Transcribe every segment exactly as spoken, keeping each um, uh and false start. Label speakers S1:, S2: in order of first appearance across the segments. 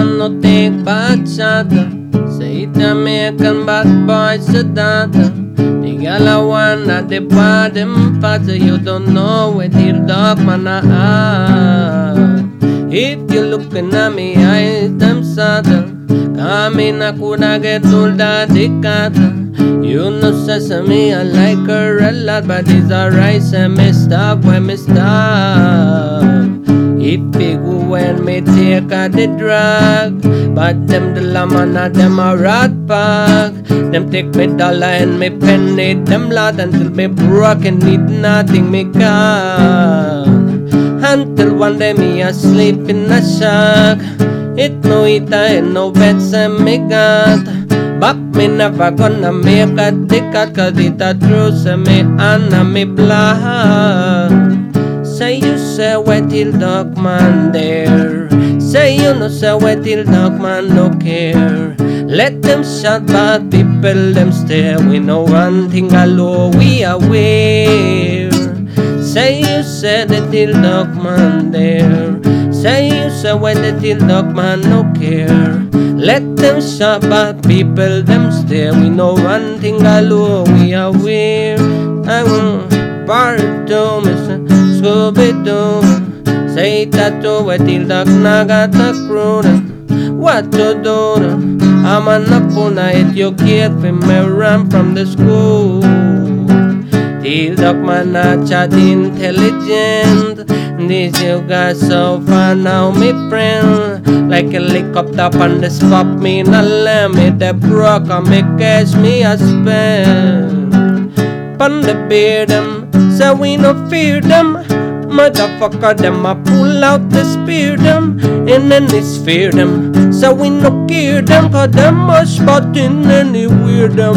S1: man no take bad shot. Say Jamaican bad boys to that. The gal a one at the bottom part. You don't know where the dog man a are. If you looking at me eyes them sad. Kami na kuna get told that the cat. You know sesame I like her a lot, but it's alright. Say me stop when me stop. It big when me take a the drug, but them the lamana them a rat pack. Them take me dollar and me penny them lot until me broke and need nothing me got. Until one day me asleep in a shack. It no eat and no beds and me got. But me never gonna make a dick out, cause it a true. Say me Anna me black. Say you say where till dog man there. Say you no say where till dog man no care. Let them shot bad people them stare. We know one thing alone we aware. Say you say the till dog man there. Say you say where the till dog man no care. Let them shot bad people them stare. We know one thing alone we aware. I want part to me say Scooby-Doo. Say tattoo where till dog nagata crew. What to do? I'm an apuna educate for me run from the school. Till dog man a chat intelligent. This you got so far now me friend. Like a helicopter on the spot me na lamb. Me the broke and me cash me a spend. Pon the beard them, say we no fear them. Motherfucker them a pull out the spear them. And then they fear them, so we no care them. Cause them a spot in anywhere them.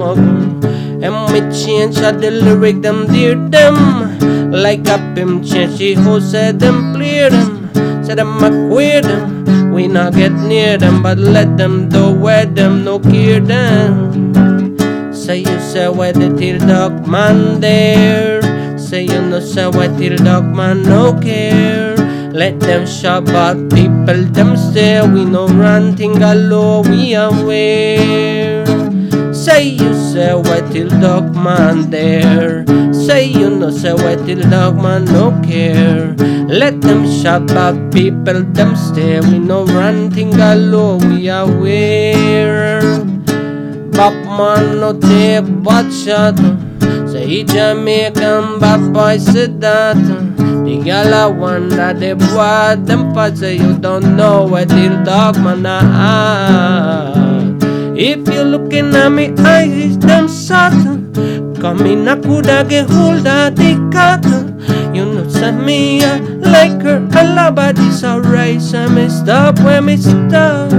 S1: And we change the lyric them dear them. Like a pimp change she who said them clear them. Said them a queer them. We not get near them, but let them do where them no care them. Say you say where the till dog man there. Say you no say where till dog man no care. Let them shop but people them stare. We no run thing alone we aware. Say you say where till dog man there. Say you no say where till dog man no care. Let them shop but people them stare. We no run thing alone we aware. Bop man no take but shot. Say Jamaican bad boy said that. The gal a one that they bought them parts. Say you don't know where till dog man are. If you looking at me eyes them shot. Come in a coulda get hold of the cat. You know say me I like her a lot, but it's alright. So me stop when me stop.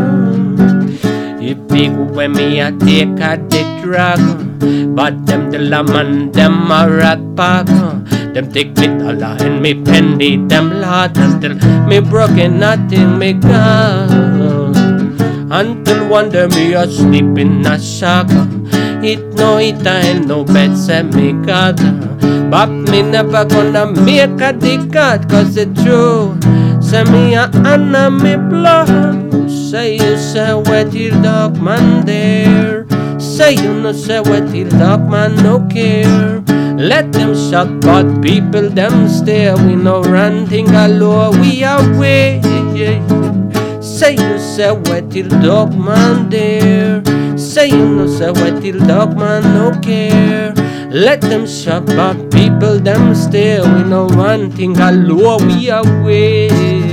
S1: If big when me a take a the drug, but them the laman them a rat pack. Them take me dollar and me penny them lot until me broken nothing me got. Until one day me a sleep in a shack. It no eat and no bed say me got. But me never gonna make a dick out, cause it's true. Say me a Anna me blood. Say you say where till dog man there. Say you no say where till dog man no care. Let them shot but people them stare. We no run thing alone we away. Say you say where till dog man there. Say you no say where till dog man no care. Let them shot but people them stare. We no run thing alone we away.